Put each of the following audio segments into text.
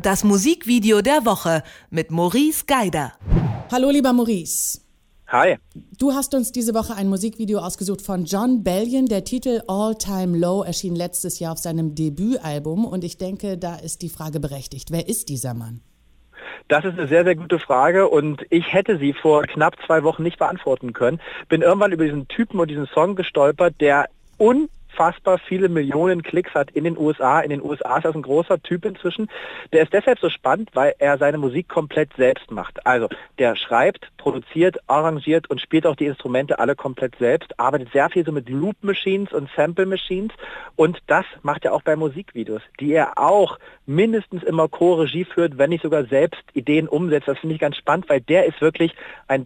Das Musikvideo der Woche mit Maurice Geider. Hallo lieber Maurice. Hi. Du hast uns diese Woche ein Musikvideo ausgesucht von Jon Bellion. Der Titel All Time Low erschien letztes Jahr auf seinem Debütalbum. Und ich denke, da ist die Frage berechtigt. Wer ist dieser Mann? Das ist eine sehr, sehr gute Frage und ich hätte sie vor knapp 2 Wochen nicht beantworten können. Bin irgendwann über diesen Typen und diesen Song gestolpert, der unfassbar viele Millionen Klicks hat in den USA. In den USA ist das ein großer Typ inzwischen. Der ist deshalb so spannend, weil er seine Musik komplett selbst macht. Also der schreibt, produziert, arrangiert und spielt auch die Instrumente alle komplett selbst, arbeitet sehr viel so mit Loop Machines und Sample Machines und das macht er auch bei Musikvideos, die er auch mindestens immer Co-Regie führt, wenn nicht sogar selbst Ideen umsetzt. Das finde ich ganz spannend, weil der ist wirklich ein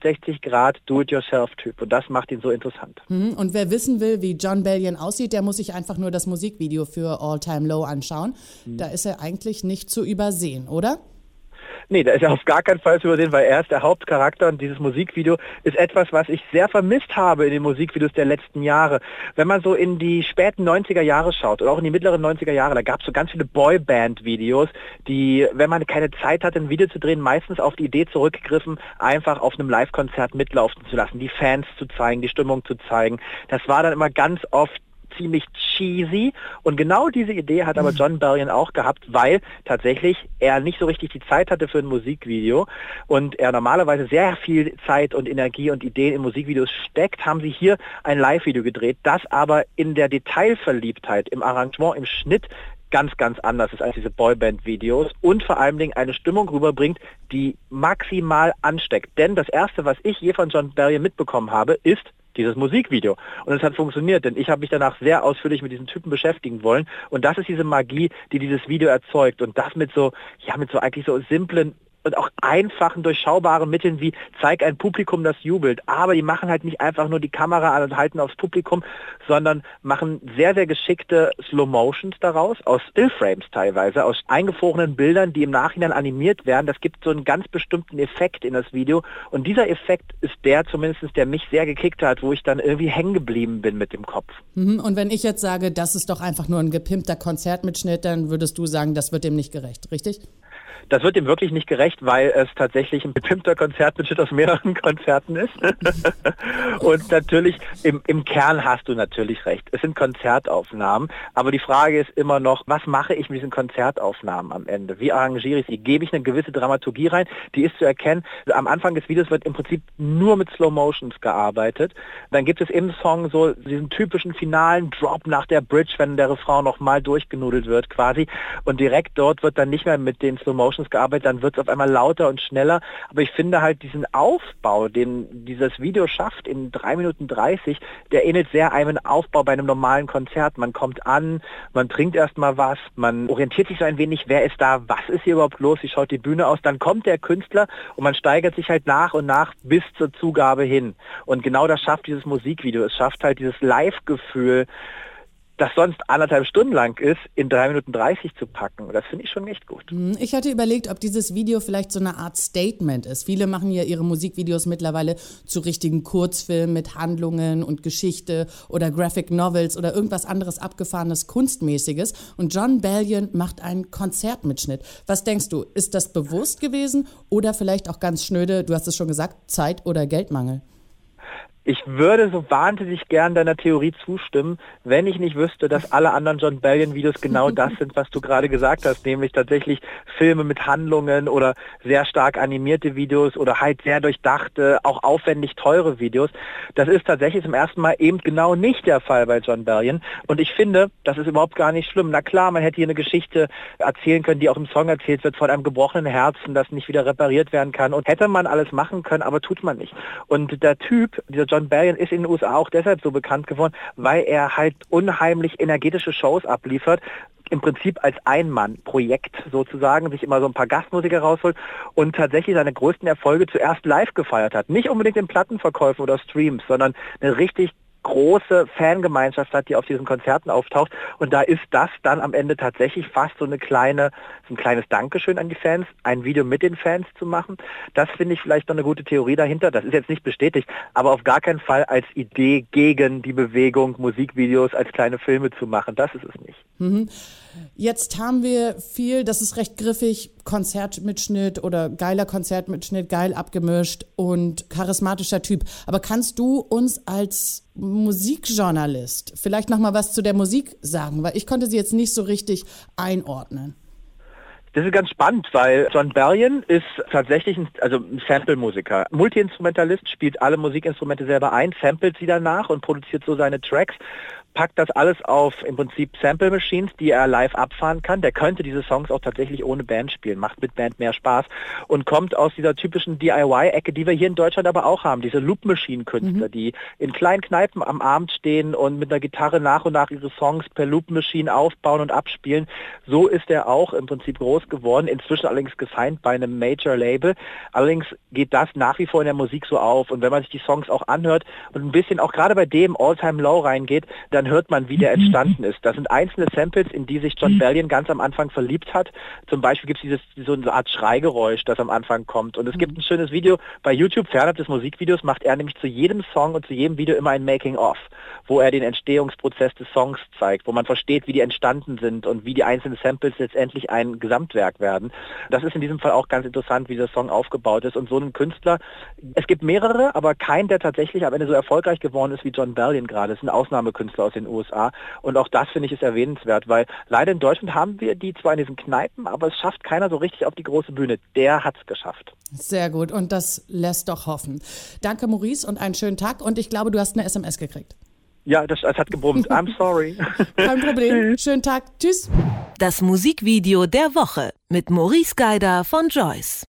360-Grad-Do-it-yourself-Typ und das macht ihn so interessant. Und wer wissen will, wie Jon Bellion aussieht, der muss sich einfach nur das Musikvideo für All Time Low anschauen. Da ist er eigentlich nicht zu übersehen, oder? Nee, da ist er auf gar keinen Fall zu übersehen, weil er ist der Hauptcharakter und dieses Musikvideo ist etwas, was ich sehr vermisst habe in den Musikvideos der letzten Jahre. Wenn man so in die späten 90er Jahre schaut oder auch in die mittleren 90er Jahre, da gab es so ganz viele Boyband-Videos, die, wenn man keine Zeit hatte, ein Video zu drehen, meistens auf die Idee zurückgegriffen, einfach auf einem Live-Konzert mitlaufen zu lassen, die Fans zu zeigen, die Stimmung zu zeigen. Das war dann immer ganz oft ziemlich cheesy und genau diese Idee hat aber Jon Bellion auch gehabt, weil tatsächlich er nicht so richtig die Zeit hatte für ein Musikvideo und er normalerweise sehr viel Zeit und Energie und Ideen in Musikvideos steckt, haben sie hier ein Live-Video gedreht, das aber in der Detailverliebtheit, im Arrangement, im Schnitt ganz, ganz anders ist als diese Boyband-Videos und vor allen Dingen eine Stimmung rüberbringt, die maximal ansteckt. Denn das Erste, was ich je von Jon Bellion mitbekommen habe, ist dieses Musikvideo. Und es hat funktioniert, denn ich habe mich danach sehr ausführlich mit diesen Typen beschäftigen wollen. Und das ist diese Magie, die dieses Video erzeugt. Und das mit so eigentlich so simplen und auch einfachen, durchschaubaren Mitteln wie zeig ein Publikum, das jubelt. Aber die machen halt nicht einfach nur die Kamera an und halten aufs Publikum, sondern machen sehr, sehr geschickte Slow-Motions daraus, aus Stillframes teilweise, aus eingefrorenen Bildern, die im Nachhinein animiert werden. Das gibt so einen ganz bestimmten Effekt in das Video. Und dieser Effekt ist der zumindest, der mich sehr gekickt hat, wo ich dann irgendwie hängen geblieben bin mit dem Kopf. Und wenn ich jetzt sage, das ist doch einfach nur ein gepimpter Konzertmitschnitt, dann würdest du sagen, das wird dem nicht gerecht, richtig? Das wird dem wirklich nicht gerecht, weil es tatsächlich ein bestimmter Konzertmitschnitt aus mehreren Konzerten ist. Und natürlich, im Kern hast du natürlich recht. Es sind Konzertaufnahmen, aber die Frage ist immer noch, was mache ich mit diesen Konzertaufnahmen am Ende? Wie arrangiere ich sie? Gebe ich eine gewisse Dramaturgie rein? Die ist zu erkennen. Am Anfang des Videos wird im Prinzip nur mit Slow Motions gearbeitet. Dann gibt es im Song so diesen typischen finalen Drop nach der Bridge, wenn der Refrain nochmal durchgenudelt wird quasi. Und direkt dort wird dann nicht mehr mit den Slow Motions gearbeitet, dann wird es auf einmal lauter und schneller. Aber ich finde halt diesen Aufbau, den dieses Video schafft in 3 Minuten 30, der ähnelt sehr einem Aufbau bei einem normalen Konzert. Man kommt an, man trinkt erstmal was, man orientiert sich so ein wenig, wer ist da, was ist hier überhaupt los, wie schaut die Bühne aus, dann kommt der Künstler und man steigert sich halt nach und nach bis zur Zugabe hin. Und genau das schafft dieses Musikvideo. Es schafft halt dieses Live-Gefühl, das sonst 1,5 Stunden lang ist, in 3 Minuten 30 zu packen. Und das finde ich schon echt gut. Ich hatte überlegt, ob dieses Video vielleicht so eine Art Statement ist. Viele machen ja ihre Musikvideos mittlerweile zu richtigen Kurzfilmen mit Handlungen und Geschichte oder Graphic Novels oder irgendwas anderes Abgefahrenes, Kunstmäßiges. Und Jon Bellion macht einen Konzertmitschnitt. Was denkst du, ist das bewusst gewesen oder vielleicht auch ganz schnöde, du hast es schon gesagt, Zeit- oder Geldmangel? Ich würde so wahnsinnig gern deiner Theorie zustimmen, wenn ich nicht wüsste, dass alle anderen Jon Bellion-Videos genau das sind, was du gerade gesagt hast, nämlich tatsächlich Filme mit Handlungen oder sehr stark animierte Videos oder halt sehr durchdachte, auch aufwendig teure Videos. Das ist tatsächlich zum ersten Mal eben genau nicht der Fall bei Jon Bellion. Und ich finde, das ist überhaupt gar nicht schlimm. Na klar, man hätte hier eine Geschichte erzählen können, die auch im Song erzählt wird, von einem gebrochenen Herzen, das nicht wieder repariert werden kann. Und hätte man alles machen können, aber tut man nicht. Und der Typ, dieser Jon Bellion, ist in den USA auch deshalb so bekannt geworden, weil er halt unheimlich energetische Shows abliefert, im Prinzip als Ein-Mann-Projekt sozusagen, sich immer so ein paar Gastmusiker rausholt und tatsächlich seine größten Erfolge zuerst live gefeiert hat. Nicht unbedingt in Plattenverkäufen oder Streams, sondern eine richtig große Fangemeinschaft hat, die auf diesen Konzerten auftaucht. Und da ist das dann am Ende tatsächlich fast so ein kleines Dankeschön an die Fans, ein Video mit den Fans zu machen. Das finde ich vielleicht noch eine gute Theorie dahinter. Das ist jetzt nicht bestätigt, aber auf gar keinen Fall als Idee gegen die Bewegung, Musikvideos als kleine Filme zu machen. Das ist es nicht. Jetzt haben wir viel, das ist recht griffig, Konzertmitschnitt oder geiler Konzertmitschnitt, geil abgemischt und charismatischer Typ. Aber kannst du uns als Musikjournalist vielleicht nochmal was zu der Musik sagen? Weil ich konnte sie jetzt nicht so richtig einordnen. Das ist ganz spannend, weil Jon Bellion ist tatsächlich ein Sample-Musiker. Multi-Instrumentalist, spielt alle Musikinstrumente selber ein, samplet sie danach und produziert so seine Tracks. Packt das alles auf im Prinzip Sample Machines, die er live abfahren kann. Der könnte diese Songs auch tatsächlich ohne Band spielen, macht mit Band mehr Spaß und kommt aus dieser typischen DIY-Ecke, die wir hier in Deutschland aber auch haben. Diese Loop-Machine-Künstler, die in kleinen Kneipen am Abend stehen und mit einer Gitarre nach und nach ihre Songs per Loop-Machine aufbauen und abspielen. So ist er auch im Prinzip groß geworden, inzwischen allerdings gesigned bei einem Major-Label. Allerdings geht das nach wie vor in der Musik so auf. Und wenn man sich die Songs auch anhört und ein bisschen auch gerade bei dem All-Time Low reingeht, dann hört man, wie der entstanden ist. Das sind einzelne Samples, in die sich Jon Bellion ganz am Anfang verliebt hat. Zum Beispiel gibt es so eine Art Schreigeräusch, das am Anfang kommt. Und es gibt ein schönes Video bei YouTube, fernab des Musikvideos, macht er nämlich zu jedem Song und zu jedem Video immer ein Making-of, wo er den Entstehungsprozess des Songs zeigt, wo man versteht, wie die entstanden sind und wie die einzelnen Samples letztendlich ein Gesamtwerk werden. Das ist in diesem Fall auch ganz interessant, wie der Song aufgebaut ist. Und so ein Künstler, es gibt mehrere, aber kein, der tatsächlich am Ende so erfolgreich geworden ist wie Jon Bellion gerade. Das ist ein Ausnahmekünstler aus den USA. Und auch das, finde ich, ist erwähnenswert, weil leider in Deutschland haben wir die zwar in diesen Kneipen, aber es schafft keiner so richtig auf die große Bühne. Der hat es geschafft. Sehr gut und das lässt doch hoffen. Danke, Maurice, und einen schönen Tag. Und ich glaube, du hast eine SMS gekriegt. Ja, das hat gebrummt. I'm sorry. Kein Problem. Schönen Tag. Tschüss. Das Musikvideo der Woche mit Maurice Geider von Joyce.